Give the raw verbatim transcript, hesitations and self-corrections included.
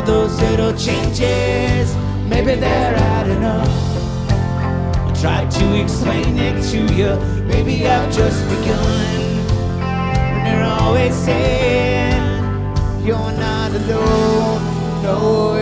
those little changes, maybe they're adding up. I tried to explain it to you, maybe I've just begun. And they're always saying you're not alone, no.